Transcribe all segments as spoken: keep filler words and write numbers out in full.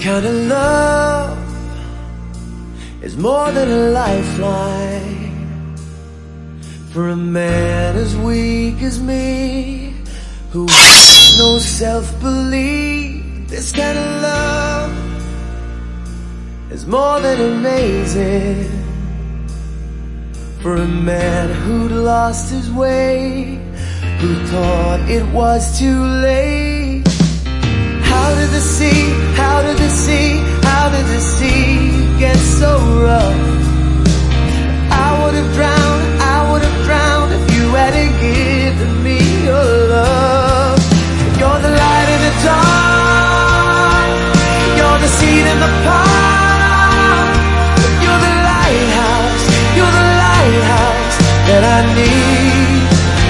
kind of love is more than a lifeline for a man as weak as me, who has no self-belief. This kind of love is more than amazing for a man who'd lost his way, who thought it was too late. How did the sea, how did the sea, how did the sea get so rough? I would have drowned, I would have drowned if you hadn't given me your love. You're the light in the dark, you're the seed in the pot, you're the lighthouse, you're the lighthouse that I need.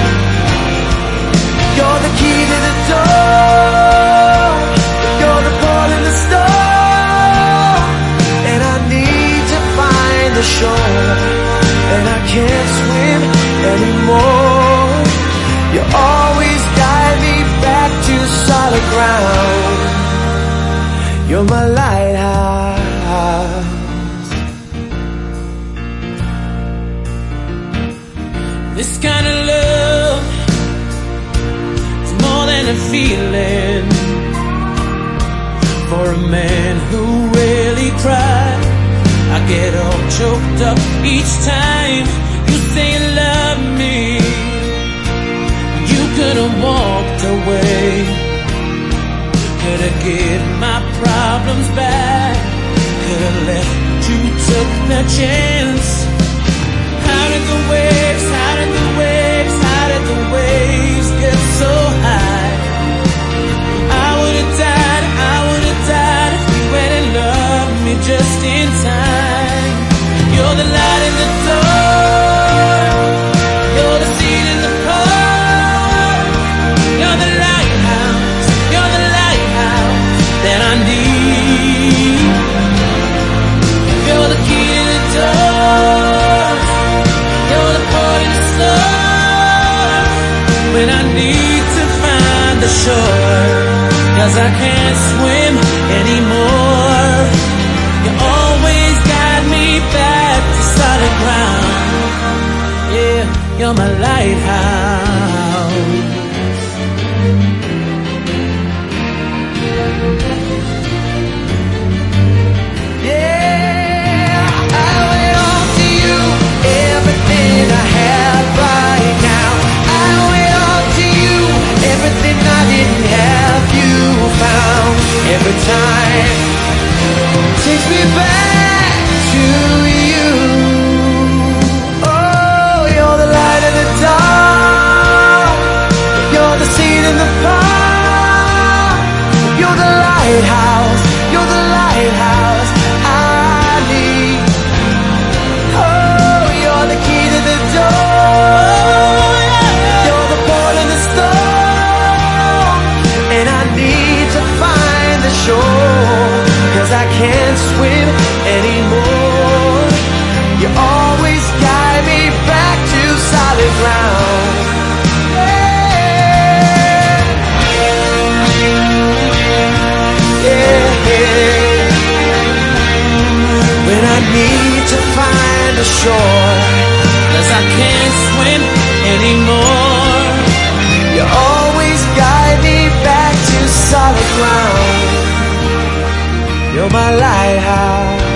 You're the key to the door, you're the port in the storm, and I need to find the shore, and I can't swim anymore. You always guide me back to solid ground. You're my lighthouse. This kind of love is more than a feeling for a man who really cried. I get all choked up each time you say you love me. You could have walked away, could have given my problems back, could have left, you took the chance. How did the waves, how did the waves, how did the waves get so high? I would have died, I would have died if you hadn't loved me just in time. You're the light in the door, you're the seed in the pot, you're the lighthouse, you're the lighthouse that I need. You're the key to the door, you're the port in the storm, when I need to find the shore, 'cause I can't swim anymore. You always guide me back to solid ground. Yeah, you're my lighthouse. Yeah, I owe it all to you, everything I have right now. I owe it all to you, everything I didn't have you found. Every time takes me back to you. Oh, you're the light in the dark, you're the seed in the pot, you're the lighthouse, you're the lighthouse I need. Oh, you're the key to the door, you're the port in the storm, and I need to find the shore, 'cause I can't swim anymore. You always guide me back to solid ground. Yeah, yeah, yeah. When I need to find a shore, 'Cause I can't swim anymore. you always guide me back to solid ground. You're my lighthouse.